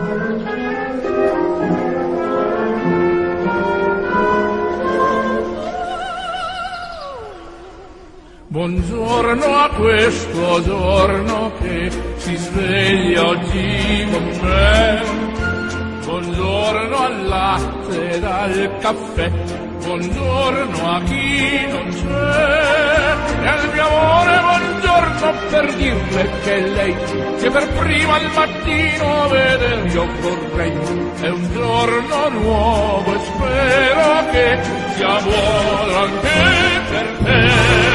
Buongiorno a questo giorno che si sveglia oggi con me. Buongiorno al latte ed al caffè. Buongiorno a chi non c'è. E al mio amore buongiorno per dirle che lei che per prima al mattino veder io vorrei. È un giorno nuovo e spero che sia buono anche per te.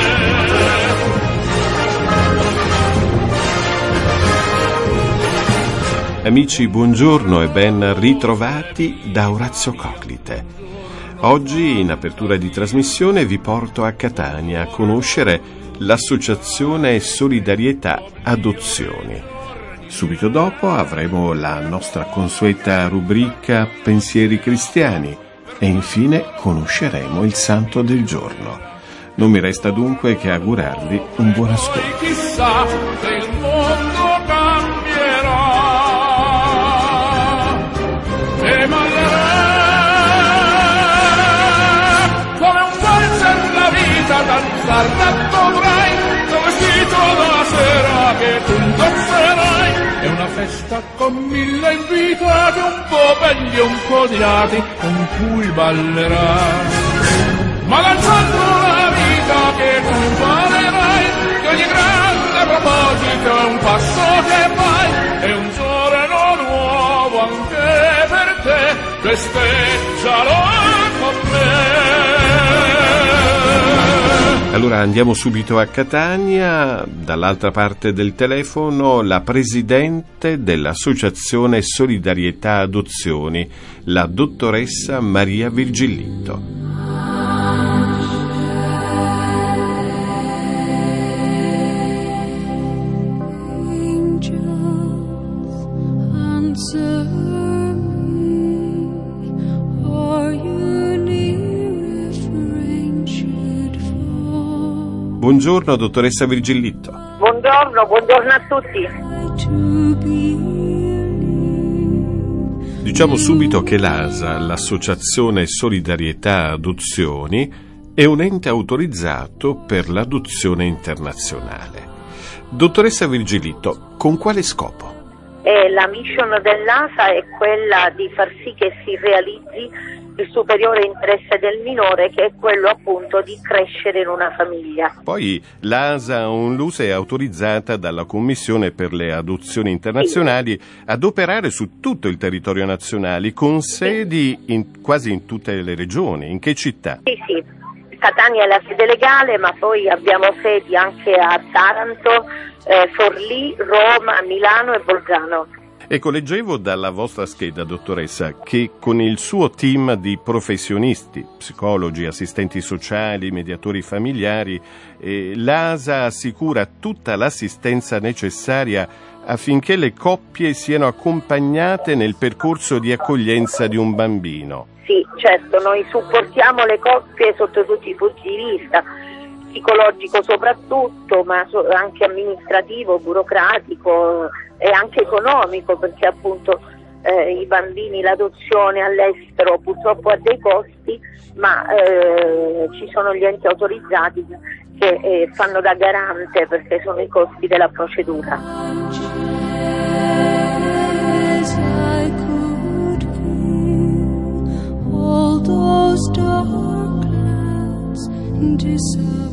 Amici, buongiorno e ben ritrovati da Orazio Coclite. Oggi, in apertura di trasmissione, vi porto a Catania a conoscere l'associazione Solidarietà Adozioni. Subito dopo avremo la nostra consueta rubrica Pensieri Cristiani e infine conosceremo il Santo del giorno. Non mi resta dunque che augurarvi un buon ascolto. Chissà se il mondo cambierà e ballerà come un valzer la vita, danzar dovrai, come vestito da sera che tu indosserai. È una festa con 1000 invitati, un po' belli e un po' odiati, con cui ballerai. Ma lanciando la vita che tu imparerai, che ogni grande proposito è un passo che fai, è un giorno nuovo anche per te, festeggialo con me. Allora andiamo subito a Catania, dall'altra parte del telefono la presidente dell'Associazione Solidarietà Adozioni, la dottoressa Maria Virgillitto. Buongiorno dottoressa Virgillitto. Buongiorno a tutti. Diciamo subito che l'ASA, l'Associazione Solidarietà Adozioni, è un ente autorizzato per l'adozione internazionale. Dottoressa Virgillitto, con quale scopo? La mission dell'ASA è quella di far sì che si realizzi il superiore interesse del minore, che è quello appunto di crescere in una famiglia. Poi l'ASA Onlus è autorizzata dalla Commissione per le adozioni internazionali ad operare su tutto il territorio nazionale, con sedi quasi in tutte le regioni. In che città? Sì. Catania è la sede legale, ma poi abbiamo sedi anche a Taranto, Forlì, Roma, Milano e Bolzano. Ecco, leggevo dalla vostra scheda, dottoressa, che con il suo team di professionisti, psicologi, assistenti sociali, mediatori familiari, l'ASA assicura tutta l'assistenza necessaria affinché le coppie siano accompagnate nel percorso di accoglienza di un bambino. Sì, certo, noi supportiamo le coppie sotto tutti i punti di vista, psicologico soprattutto, ma anche amministrativo, burocratico e anche economico, perché appunto i bambini, l'adozione all'estero purtroppo ha dei costi, ma ci sono gli enti autorizzati che fanno da garante, perché sono i costi della procedura. All those dark clouds disappear.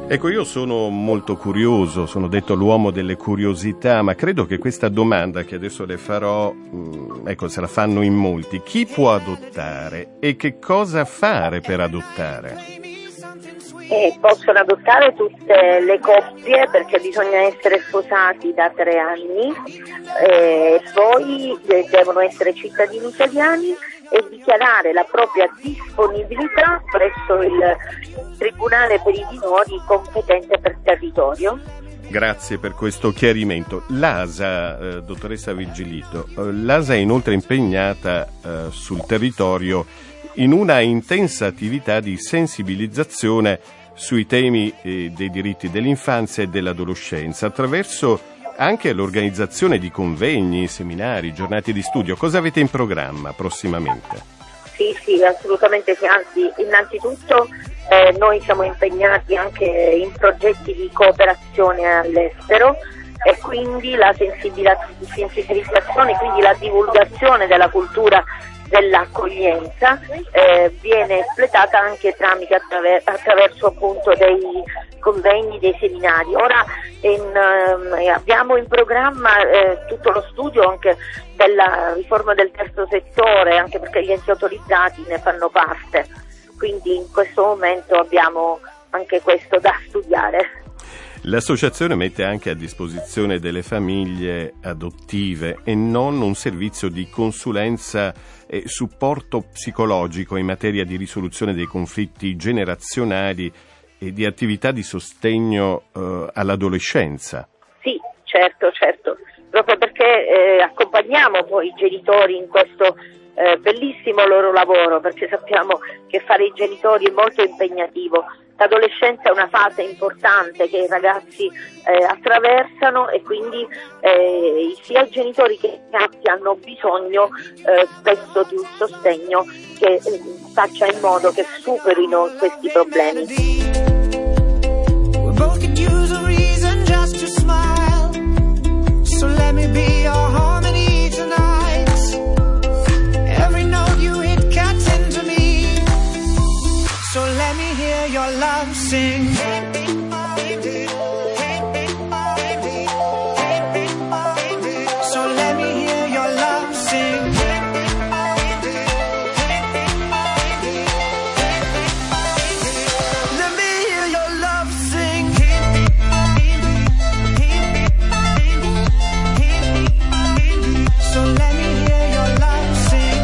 Ecco, io sono molto curioso, sono detto l'uomo delle curiosità, ma credo che questa domanda che adesso le farò, ecco, se la fanno in molti. Chi può adottare e che cosa fare per adottare? Possono adottare tutte le coppie, perché bisogna essere sposati da 3 anni, poi devono essere cittadini italiani e dichiarare la propria disponibilità presso il Tribunale per i minori competente per territorio. Grazie per questo chiarimento. L'ASA, dottoressa Virgilito, l'ASA è inoltre impegnata sul territorio in una intensa attività di sensibilizzazione sui temi dei diritti dell'infanzia e dell'adolescenza, attraverso anche l'organizzazione di convegni, seminari, giornate di studio. Cosa avete in programma prossimamente? Sì, assolutamente sì. Anzi, innanzitutto noi siamo impegnati anche in progetti di cooperazione all'estero e quindi la sensibilizzazione, quindi la divulgazione della cultura dell'accoglienza viene espletata anche attraverso appunto dei convegni, dei seminari. Ora abbiamo in programma tutto lo studio anche della riforma del terzo settore, anche perché gli enti autorizzati ne fanno parte, quindi in questo momento abbiamo anche questo da studiare. L'associazione mette anche a disposizione delle famiglie adottive e non un servizio di consulenza e supporto psicologico in materia di risoluzione dei conflitti generazionali e di attività di sostegno all'adolescenza. Sì, certo, proprio perché accompagniamo poi i genitori in questo bellissimo loro lavoro, perché sappiamo che fare i genitori è molto impegnativo. L'adolescenza è una fase importante che i ragazzi attraversano e quindi sia i genitori che i ragazzi hanno bisogno spesso di un sostegno che faccia in modo che superino questi problemi. Your love sing. So let me hear your love sing. Let me hear your love sing. So let me hear your love sing.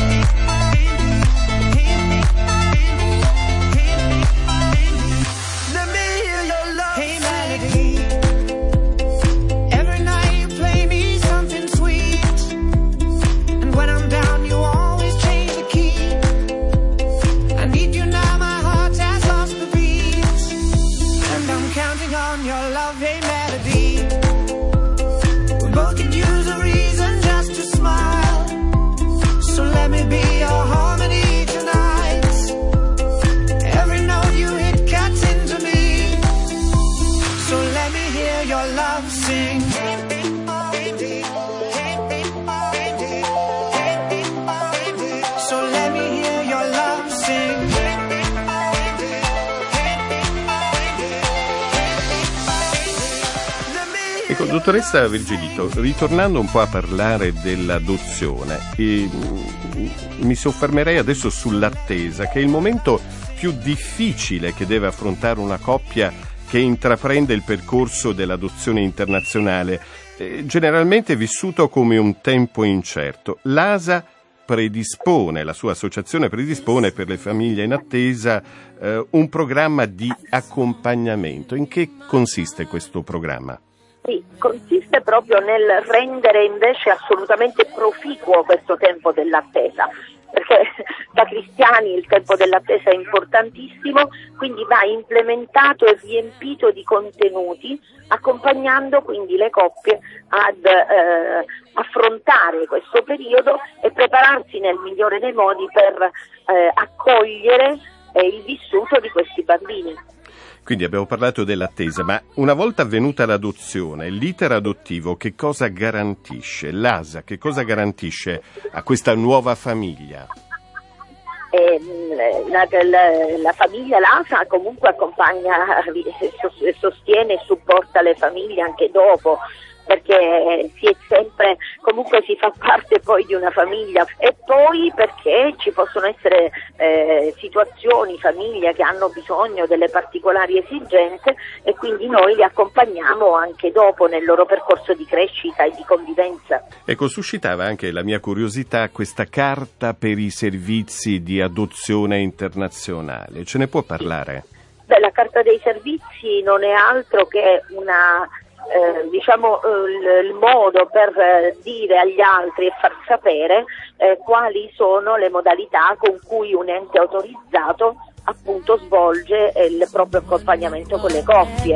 Ecco, dottoressa Virgilito, ritornando un po' a parlare dell'adozione, mi soffermerei adesso sull'attesa, che è il momento più difficile che deve affrontare una coppia che intraprende il percorso dell'adozione internazionale, generalmente vissuto come un tempo incerto. L'ASA la sua associazione predispone per le famiglie in attesa un programma di accompagnamento. In che consiste questo programma? Sì, consiste proprio nel rendere invece assolutamente proficuo questo tempo dell'attesa, perché da cristiani il tempo dell'attesa è importantissimo, quindi va implementato e riempito di contenuti, accompagnando quindi le coppie ad affrontare questo periodo e prepararsi nel migliore dei modi per accogliere il vissuto di questi bambini. Quindi abbiamo parlato dell'attesa, ma una volta avvenuta l'adozione, l'iter adottivo che cosa garantisce? L'ASA che cosa garantisce a questa nuova famiglia? la famiglia LASA comunque accompagna, sostiene e supporta le famiglie anche dopo, perché si è sempre, comunque si fa parte poi di una famiglia, e poi perché ci possono essere situazioni, famiglie che hanno bisogno delle particolari esigenze, e quindi noi li accompagniamo anche dopo nel loro percorso di crescita e di convivenza. Ecco, suscitava anche la mia curiosità questa carta per i servizi di adozione internazionale. Ce ne può parlare? Beh, la carta dei servizi non è altro che il modo per dire agli altri e far sapere quali sono le modalità con cui un ente autorizzato appunto svolge il proprio accompagnamento con le coppie.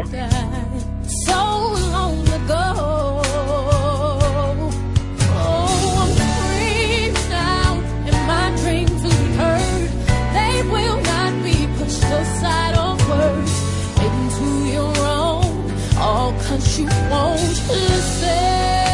You won't listen.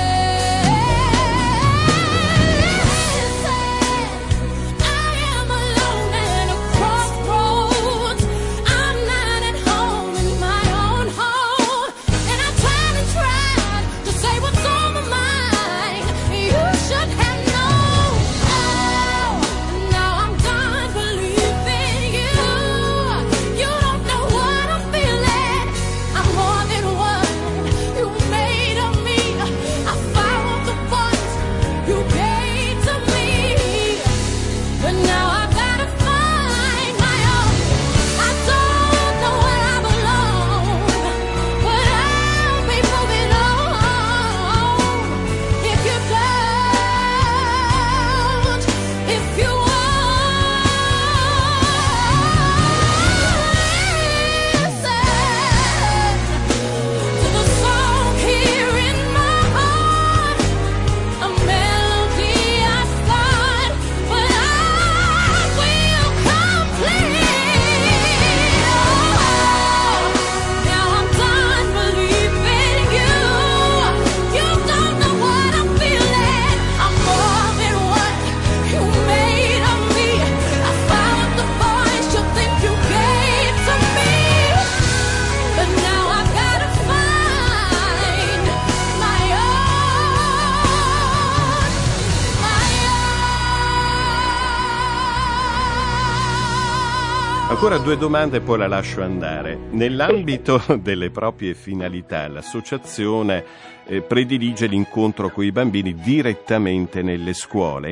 Ancora due domande e poi la lascio andare. Nell'ambito delle proprie finalità, l'associazione predilige l'incontro con i bambini direttamente nelle scuole.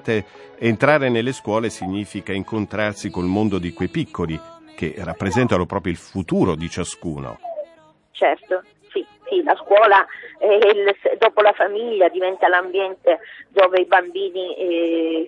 Entrare nelle scuole significa incontrarsi col mondo di quei piccoli che rappresentano proprio il futuro di ciascuno. Certo, sì, la scuola dopo la famiglia diventa l'ambiente dove i bambini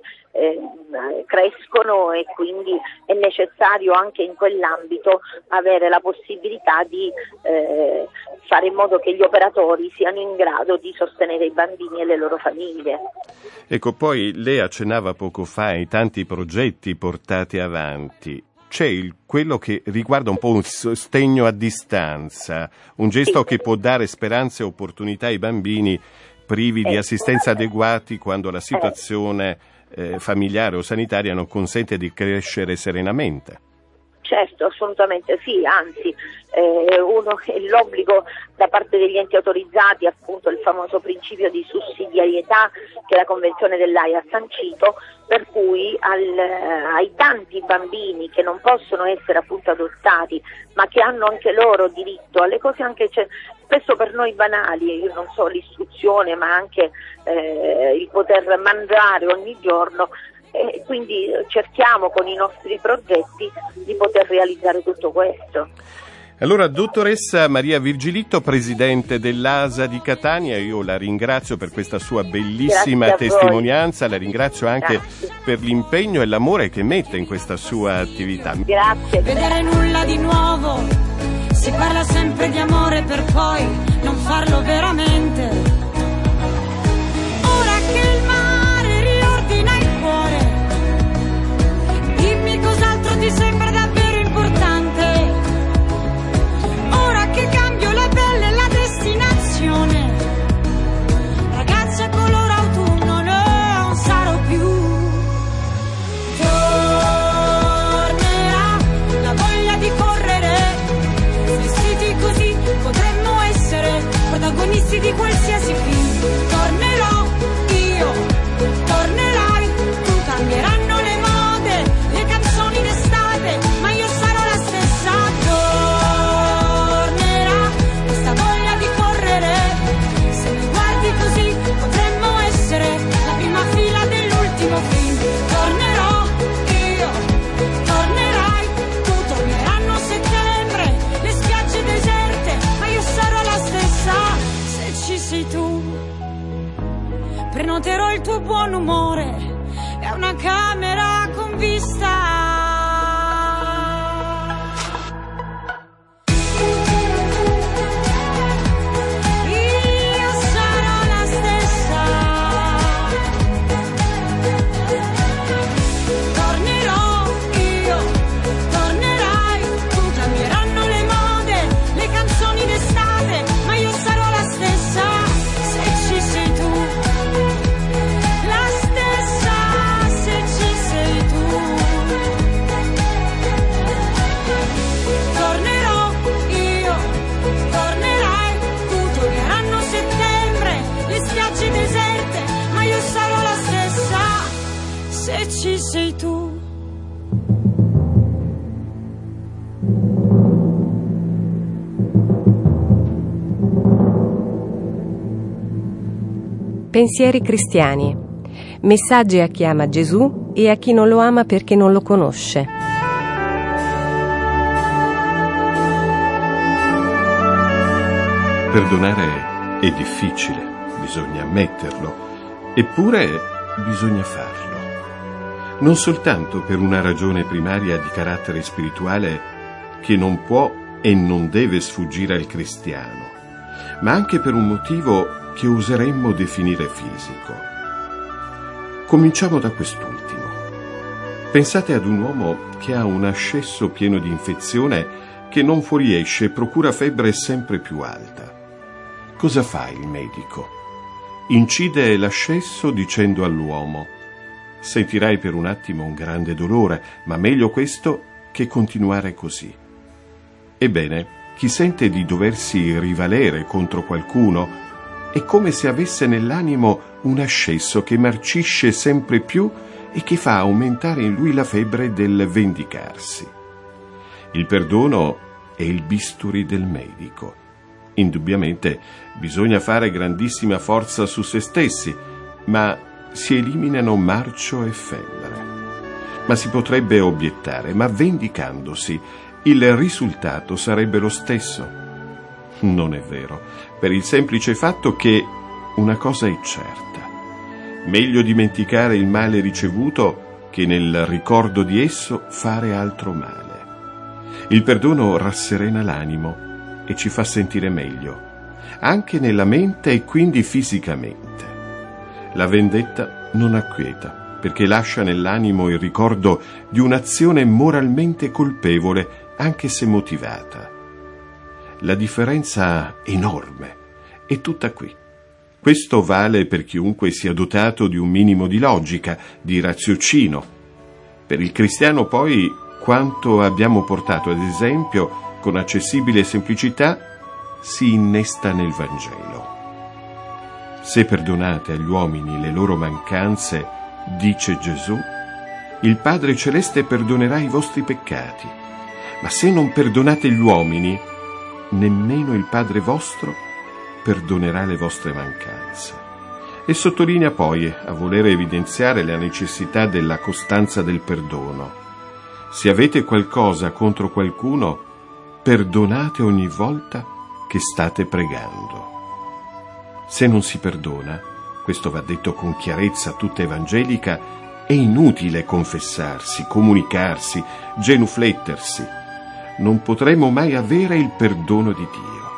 crescono, e quindi è necessario anche in quell'ambito avere la possibilità di fare in modo che gli operatori siano in grado di sostenere i bambini e le loro famiglie. Ecco, poi lei accennava poco fa ai tanti progetti portati avanti. C'è quello che riguarda un po' un sostegno a distanza, un gesto che può dare speranze e opportunità ai bambini privi di assistenza adeguati quando la situazione familiare o sanitaria non consente di crescere serenamente. Certo, assolutamente sì, anzi l'obbligo da parte degli enti autorizzati, appunto il famoso principio di sussidiarietà che la Convenzione dell'Aia ha sancito, per cui ai tanti bambini che non possono essere appunto adottati, ma che hanno anche loro diritto alle cose anche spesso per noi banali, io non so, l'istruzione, ma anche il poter mangiare ogni giorno. E quindi cerchiamo con i nostri progetti di poter realizzare tutto questo. Allora, dottoressa Maria Virgilitto, presidente dell'ASA di Catania, io la ringrazio per questa sua bellissima testimonianza, la ringrazio anche per l'impegno e l'amore che mette in questa sua attività. Grazie. Vedere nulla di nuovo, si parla sempre di amore per poi non farlo veramente. Ora che il mare riordina il cuore, dimmi cos'altro ti sembra davvero importante. Ora che cambio la pelle e la destinazione, ragazza color autunno non sarò più. prenoterò il tuo buon umore e una camera con vista. Ci sei tu. Pensieri cristiani. Messaggi a chi ama Gesù e a chi non lo ama perché non lo conosce. Perdonare è difficile, bisogna ammetterlo, eppure bisogna farlo. Non soltanto per una ragione primaria di carattere spirituale che non può e non deve sfuggire al cristiano, ma anche per un motivo che oseremmo definire fisico. Cominciamo da quest'ultimo. Pensate ad un uomo che ha un ascesso pieno di infezione che non fuoriesce e procura febbre sempre più alta. Cosa fa il medico? Incide l'ascesso dicendo all'uomo: sentirai per un attimo un grande dolore, ma meglio questo che continuare così. Ebbene, chi sente di doversi rivalere contro qualcuno è come se avesse nell'animo un ascesso che marcisce sempre più e che fa aumentare in lui la febbre del vendicarsi. Il perdono è il bisturi del medico. Indubbiamente bisogna fare grandissima forza su se stessi, ma si eliminano marcio e febbre. Ma si potrebbe obiettare: ma vendicandosi il risultato sarebbe lo stesso? Non è vero, per il semplice fatto che una cosa è certa: meglio dimenticare il male ricevuto che nel ricordo di esso fare altro male. Il perdono rasserena l'animo e ci fa sentire meglio, anche nella mente e quindi fisicamente. La vendetta non acquieta, perché lascia nell'animo il ricordo di un'azione moralmente colpevole, anche se motivata. La differenza enorme è tutta qui. Questo vale per chiunque sia dotato di un minimo di logica, di raziocinio. Per il cristiano poi quanto abbiamo portato ad esempio con accessibile semplicità si innesta nel Vangelo. Se perdonate agli uomini le loro mancanze, dice Gesù, il Padre Celeste perdonerà i vostri peccati. Ma se non perdonate gli uomini, nemmeno il Padre vostro perdonerà le vostre mancanze. E sottolinea poi, a voler evidenziare la necessità della costanza del perdono: se avete qualcosa contro qualcuno, perdonate ogni volta che state pregando. Se non si perdona, questo va detto con chiarezza tutta evangelica, è inutile confessarsi, comunicarsi, genuflettersi. Non potremo mai avere il perdono di Dio.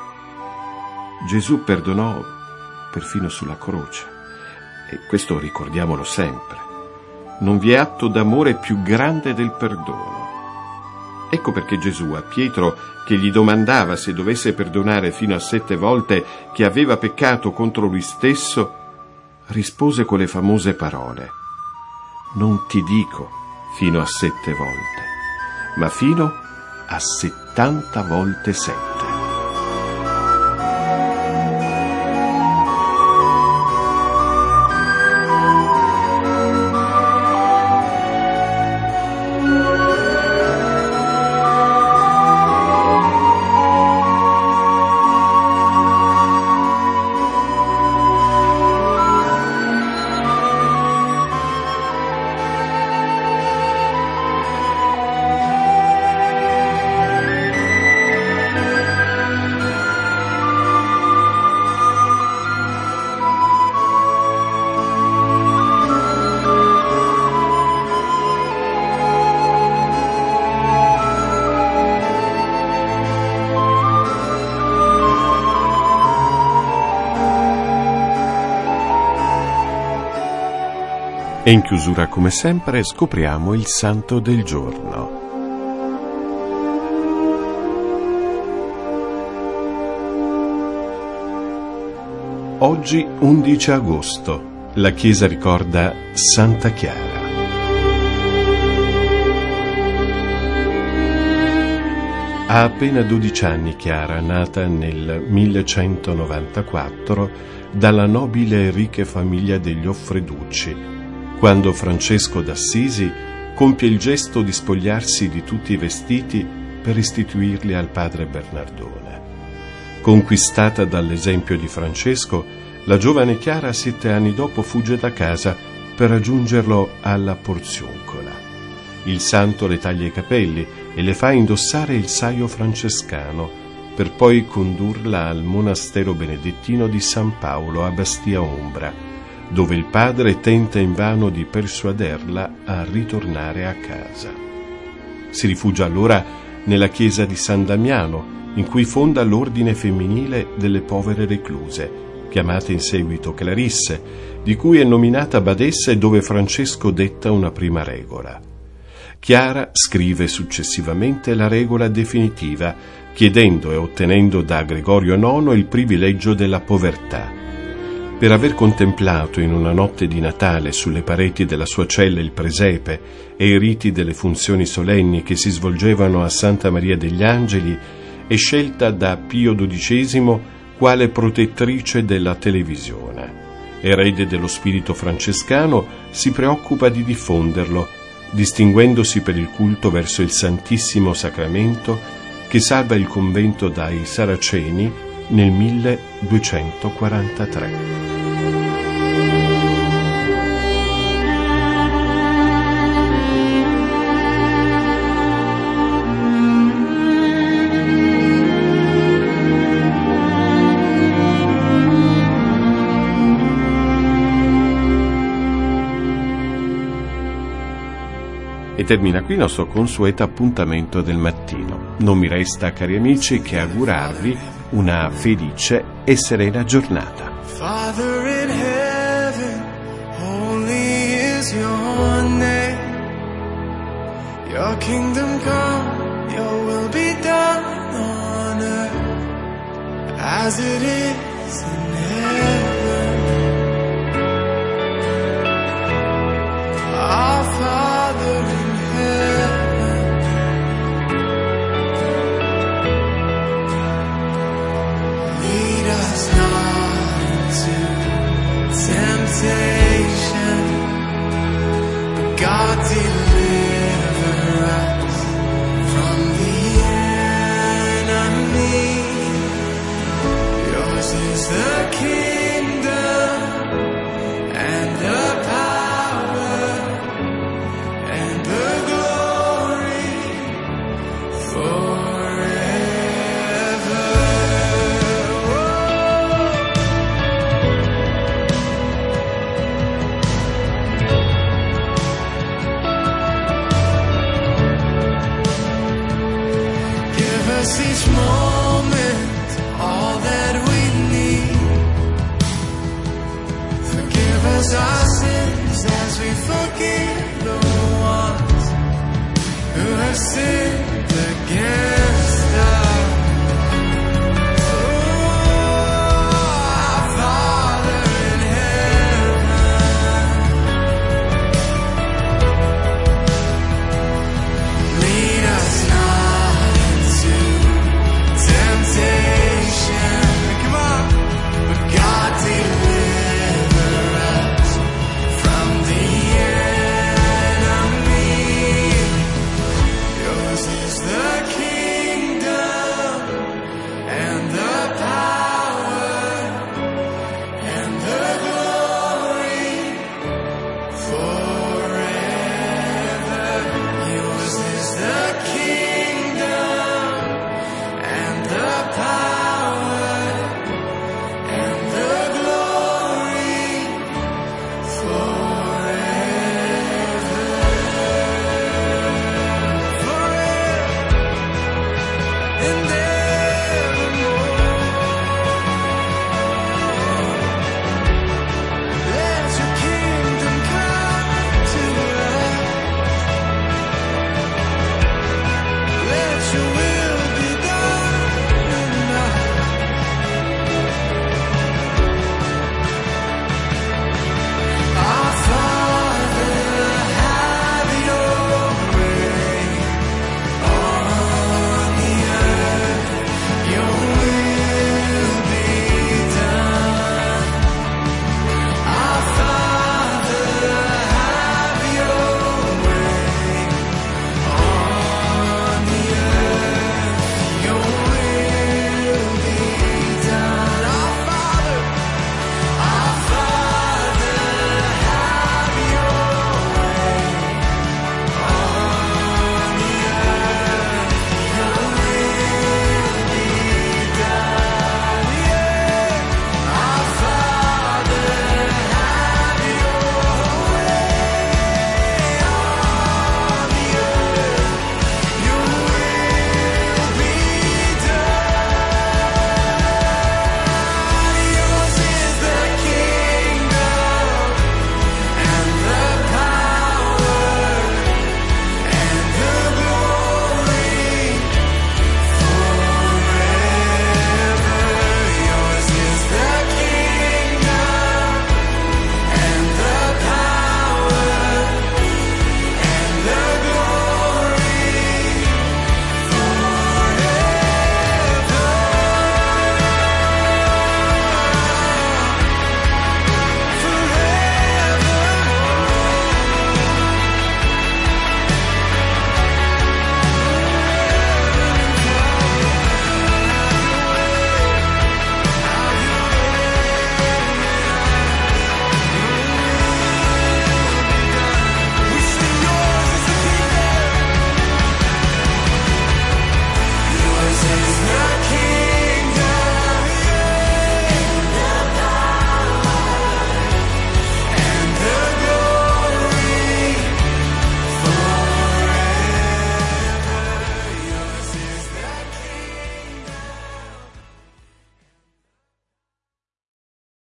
Gesù perdonò perfino sulla croce, e questo ricordiamolo sempre. Non vi è atto d'amore più grande del perdono. Ecco perché Gesù a Pietro, che gli domandava se dovesse perdonare fino a 7 volte che aveva peccato contro lui stesso, rispose con le famose parole: non ti dico fino a 7 volte, ma fino a 70 volte 7. E in chiusura, come sempre, scopriamo il santo del giorno. Oggi 11 agosto, la Chiesa ricorda Santa Chiara. Ha appena 12 anni Chiara, nata nel 1194 dalla nobile e ricca famiglia degli Offreducci, quando Francesco d'Assisi compie il gesto di spogliarsi di tutti i vestiti per restituirli al padre Bernardone. Conquistata dall'esempio di Francesco, la giovane Chiara 7 anni dopo fugge da casa per raggiungerlo alla Porziuncola. Il santo le taglia i capelli e le fa indossare il saio francescano per poi condurla al monastero benedettino di San Paolo a Bastia Ombra, dove il padre tenta invano di persuaderla a ritornare a casa. Si rifugia allora nella chiesa di San Damiano, in cui fonda l'ordine femminile delle povere recluse, chiamate in seguito Clarisse, di cui è nominata badessa e dove Francesco detta una prima regola. Chiara scrive successivamente la regola definitiva, chiedendo e ottenendo da Gregorio IX il privilegio della povertà. Per aver contemplato in una notte di Natale sulle pareti della sua cella il presepe e i riti delle funzioni solenni che si svolgevano a Santa Maria degli Angeli, è scelta da Pio XII quale protettrice della televisione. Erede dello spirito francescano, si preoccupa di diffonderlo, distinguendosi per il culto verso il Santissimo Sacramento che salva il convento dai Saraceni nel 1243. E termina qui il nostro consueto appuntamento del mattino. Non mi resta, cari amici, che augurarvi una felice e serena giornata. Father in heaven, holy is your name. Your kingdom come, your will be done on earth as it is in heaven. Our Father in heaven, lead us not into temptation, but God deliver us from the enemy. Yours is the kingdom and the power and the glory forever. Give us each moment all that we need. Forgive us our sins as we forgive the ones who have sinned against us.